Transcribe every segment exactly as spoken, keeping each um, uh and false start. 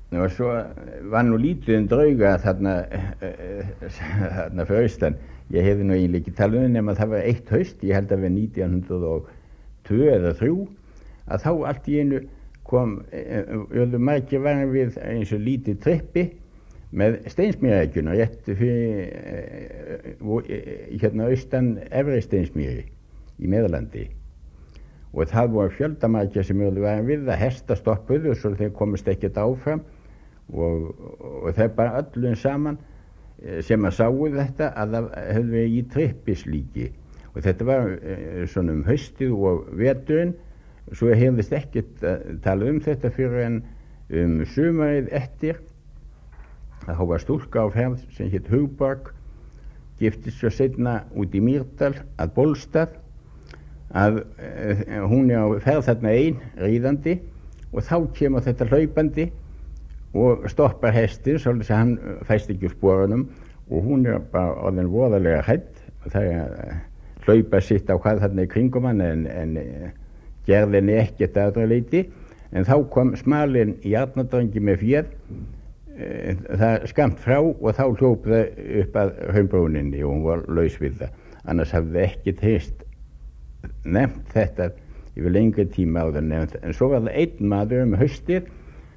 og svo var nú lítið um drauga þarna, þarna fyrir austan. Ég hefði nú eiginlega ekki talað um nema það var eitt haust, ég held að við nítján hundruð og tvö eða þrjú, að þá allt í einu kom, öðu margir varum við eins og lítið trippi með steinsmýrækjuna rétt fyrir hérna austan efri steinsmýri í Meðalandi. Og það voru fjöldamargir sem öðu varum við að hesta stoppuðu og svo þeir komist ekkert áfram og, og þeir bara öllum saman sem að sáu þetta að það hefði verið í trippislíki. Og þetta var svona um haustið og veturinn, svo hefðist ekkert að tala um þetta fyrir en um sumarið eftir. Það var stúlka á ferð sem hétt Hugborg, giftist svo seinna út í Mýrdal að Bólstað, að hún er á ferð þarna ein, ríðandi, og þá kemur þetta hlaupandi og stoppar hestin, svolítið sem hann fæst ekki úr sporunum og hún er bara orðin voðalega hrædd. Það er að hlaupa sitt á hvað þarna í kringum hann en, en gerði henni ekkert aðra leyti. En þá kom smalinn járnadrangi með féð, e, það skamt frá og þá hljóp það upp að Hraunbrúninni og hún var laus við það. Annars hafði ekkert heyrst nefnt þetta yfir lengri tíma áður nefnt. En svo var það einn maður um haustið.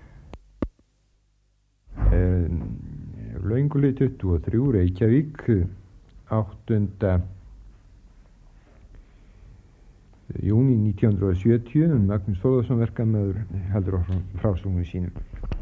Launguli tuttugu og þrjú, Reykjavík, áttunda júní nítján hundruð og sjötíu, Magnús Þórðarson verkamaður heldur á frásögnum sínum.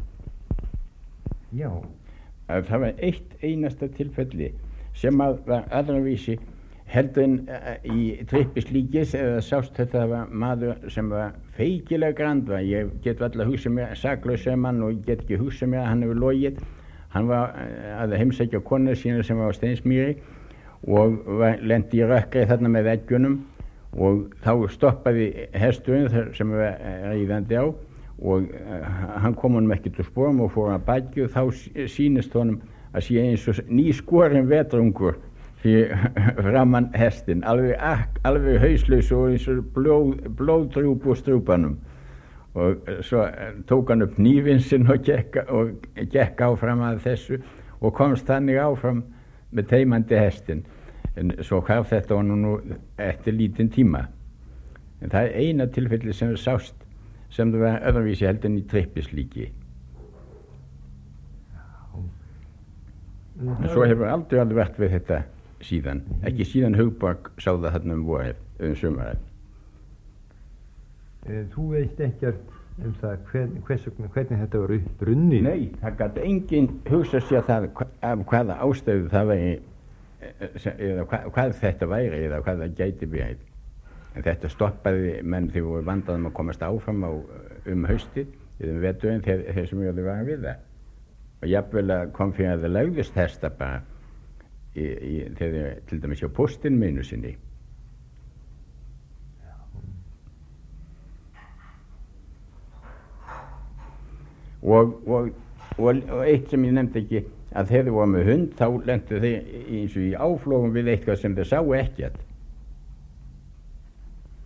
Já, það var eitt einasta tilfelli sem að var aðravísi heldur en í trippislíkis eða sást þetta var maður sem var feikilega grandva. Ég get alltaf að hugsa mér saklausa mann og ég get ekki að hugsa mér að hann hefur logið. Hann var að heimsækja konu sína sem var á Steinsmýri og var, lendi í rökkri þarna með veggjunum og þá stoppaði hesturinn sem var ríðandi á og hann kom honum ekkert úr sporum og fór að baki og þá sýnist honum að sé eins og nýskorinn vetrungur fyrir framan hestin, alveg, alveg hauslaus og eins og blóð, blóðdrúp úr strúpanum. Og svo tók hann upp hnífinn sinn og gekk, og gekk áfram að þessu og komst þannig áfram með teimandi hestin. En svo hvarf þetta honum nú eftir lítinn tíma. En það er eina tilfelli sem við sást sem það var öðruvísi heldur en í trippislíki. En svo hefur aldrei aldrei vært við þetta síðan. Ekki síðan Hugborg sá það þarna um vorið, um sumarið. Þú veist ekkert um það hvern, hvers, hvernig þetta var upprunnið? Nei, það gat enginn hugsa sér það af hvaða ástæðu það væri, eða hvað, hvað þetta væri eða hvað það gæti verið. En þetta stoppaði menn þegar voru vandaðum að komast áfram á, um haustið, eða um veturinn þegar, þegar sem ég var við það. Og jafnvel að kom fyrir að það lögðust hesta bara í, í, þegar til dæmis hjá póstinn minu sinni. Og, og, og, og eitt sem ég nefndi ekki, að þegar þið voru með hund þá lentu þið eins og í áflógum við eitthvað sem þið sáu ekkert.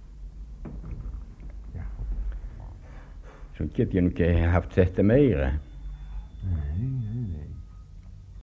Svo get ég nú ekki haft þetta meira.